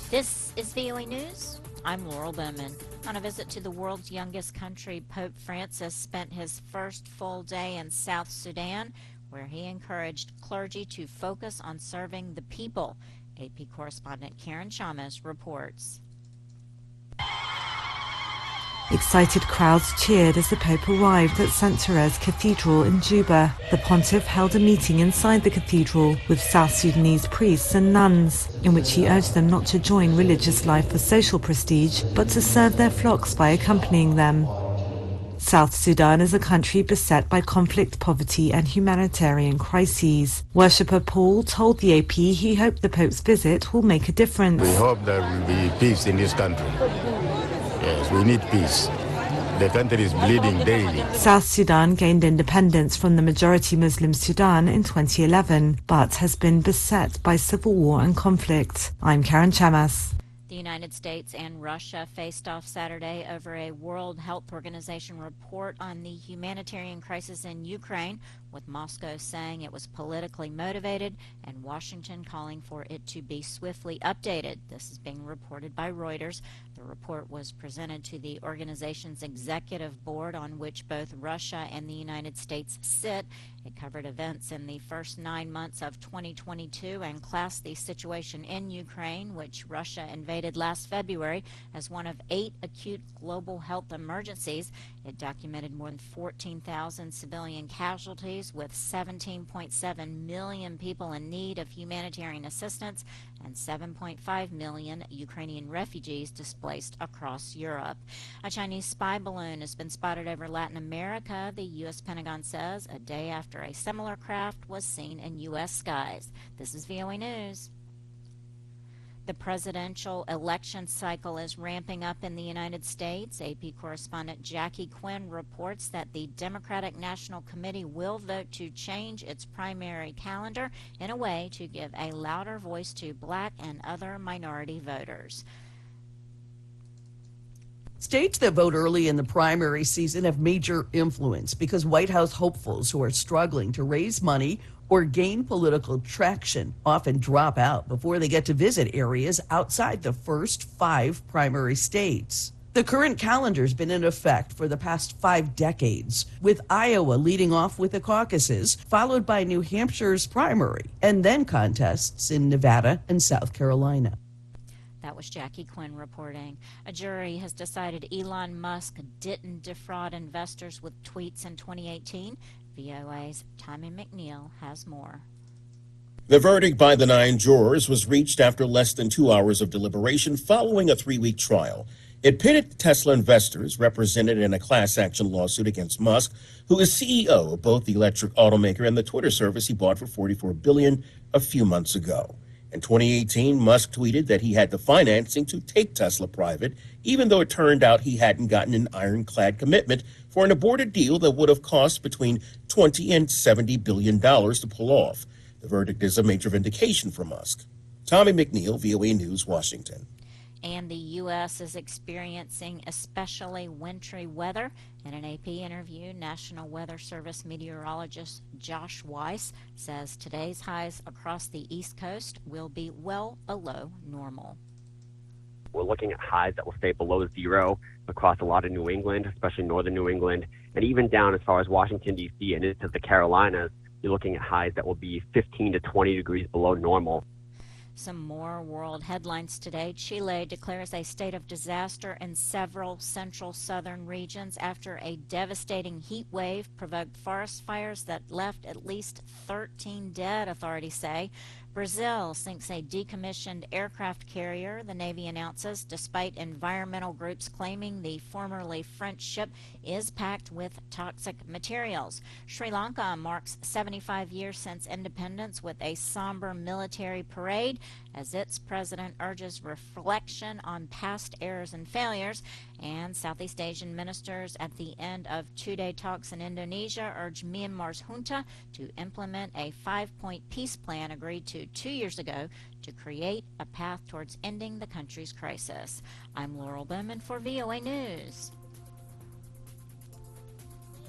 This is VOA News. I'm Laurel Bowman. On a visit to the world's youngest country, Pope Francis spent his first full day in South Sudan, where he encouraged clergy to focus on serving the people. AP correspondent Karen Chamas reports. Excited crowds cheered as the Pope arrived at St. Therese Cathedral in Juba. The pontiff held a meeting inside the cathedral with South Sudanese priests and nuns, in which he urged them not to join religious life for social prestige, but to serve their flocks by accompanying them. South Sudan is a country beset by conflict, poverty and humanitarian crises. Worshipper Paul told the AP he hoped the Pope's visit will make a difference. We hope there will be peace in this country. Yes, we need peace. The country is bleeding daily. South Sudan gained independence from the majority Muslim Sudan in 2011, but has been beset by civil war and conflict. I'm Karen Chamas. The United States and Russia faced off Saturday over a World Health Organization report on the humanitarian crisis in Ukraine, with Moscow saying it was politically motivated and Washington calling for it to be swiftly updated. This is being reported by Reuters. The report was presented to the organization's executive board, on which both Russia and the United States sit. It covered events in the first 9 months of 2022 and classed the situation in Ukraine, which Russia invaded last February, as one of 8 acute global health emergencies. It documented more than 14,000 civilian casualties, with 17.7 million people in need of humanitarian assistance and 7.5 million Ukrainian refugees displaced across Europe. A Chinese spy balloon has been spotted over Latin America, the U.S. Pentagon says, a day after a similar craft was seen in U.S. skies. This is VOA News. The presidential election cycle is ramping up in the United States. AP correspondent Jackie Quinn reports that the Democratic National Committee will vote to change its primary calendar in a way to give a louder voice to black and other minority voters. States that vote early in the primary season have major influence because White House hopefuls who are struggling to raise money or gain political traction often drop out before they get to visit areas outside the first 5 primary states. The current calendar's been in effect for the past 5 decades, with Iowa leading off with the caucuses, followed by New Hampshire's primary, and then contests in Nevada and South Carolina. That was Jackie Quinn reporting. A jury has decided Elon Musk didn't defraud investors with tweets in 2018. VOA's Tommy McNeil has more. The verdict by the 9 jurors was reached after less than 2 hours of deliberation following a 3-week trial. It pitted Tesla investors represented in a class action lawsuit against Musk, who is CEO of both the electric automaker and the Twitter service he bought for $44 billion a few months ago. In 2018, Musk tweeted that he had the financing to take Tesla private, even though it turned out he hadn't gotten an ironclad commitment for an aborted deal that would have cost between $20 and $70 billion to pull off. The verdict is a major vindication for Musk. Tommy McNeil, VOA News, Washington. And the U.S. is experiencing especially wintry weather. In an AP interview, National Weather Service meteorologist Josh Weiss says today's highs across the East Coast will be well below normal. We're looking at highs that will stay below 0 across a lot of New England, especially northern New England, and even down as far as Washington, D.C. and into the Carolinas. You're looking at highs that will be 15 to 20 degrees below normal. Some more world headlines today. Chile declares a state of disaster in several central southern regions after a devastating heat wave provoked forest fires that left at least 13 dead, authorities say. Brazil sinks a decommissioned aircraft carrier, the Navy announces, despite environmental groups claiming the formerly French ship is packed with toxic materials. Sri Lanka marks 75 years since independence with a somber military parade as its president urges reflection on past errors and failures. And Southeast Asian ministers at the end of 2-day talks in Indonesia urge Myanmar's junta to implement a 5-point peace plan agreed to 2 years ago to create a path towards ending the country's crisis. I'm Laurel Bowman for VOA News.